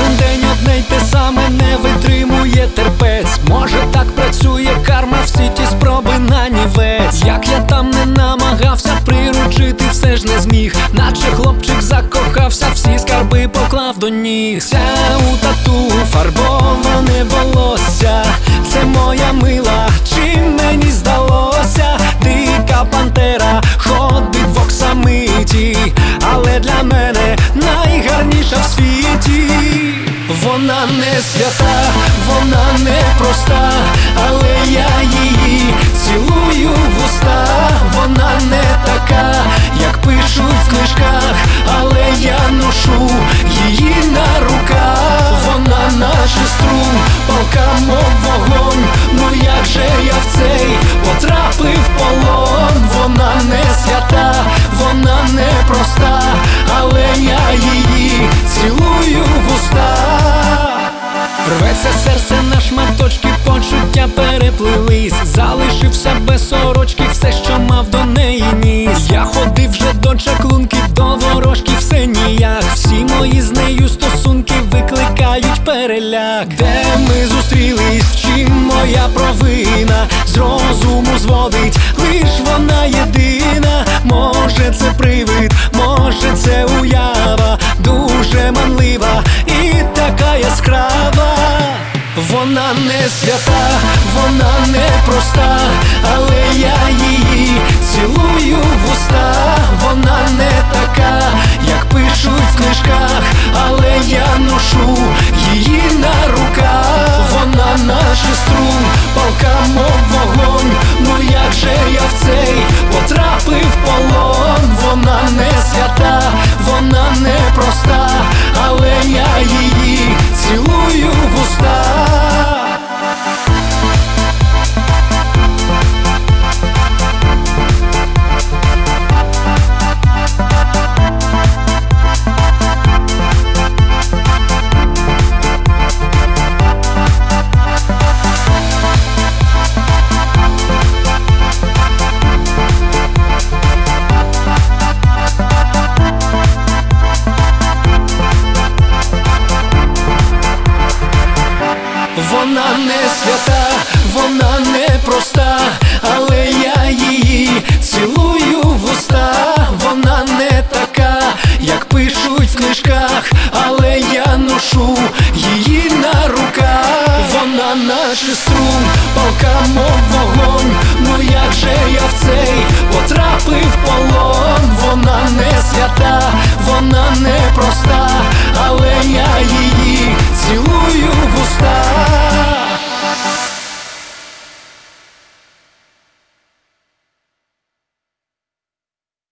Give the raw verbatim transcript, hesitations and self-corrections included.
Кожен день одне й те саме, не витримує терпець. Може так працює карма, всі ті спроби нанівець. Як я там не намагався, приручити все ж не зміг. Наче хлопчик закохався, всі скарби поклав до ніг. Вся у тату фарбоване волосся, це моя мила, чи мені здалося? Дика пантера ходить в оксамиті, але для мене найгарніша в світі. Вона не свята, вона не проста, але я її цілую в уста. Вона не така, як пишуть в книжках, але я ношу її на руках. Вона наче струм, палка мов вогонь, ну як же я в цей потрапив полон. Вона не свята, вона не проста, але я її цілую в уста. Рветься серце на шматочки, почуття переплились. Залишився без сорочки, все, що мав, до неї ніс. Я ходив вже до чаклунки, до ворожки, все ніяк. Всі мої з нею стосунки викликають переляк. Де ми зустрілись, в чим моя провина? З розуму зводить лиш вона єдина. Може це привид, може це уява, дуже манлива і така яскрава. Вона не свята, вона не проста, але я її цілую в уста. Вона не така, як пишуть в книжках, але я ношу її на руках. Вона наче струм, палка мов вогонь, ну як же я в цей потрапив полон. Вона не свята, вона не проста, але я її цілую в уста. Вона не свята, вона не проста, але я її цілую в уста. Вона не така, як пишуть в книжках, але я ношу її на руках. Вона наче струм, палка мов вогонь, ну як же я в цей потрапив полон. Вона не свята, вона не проста,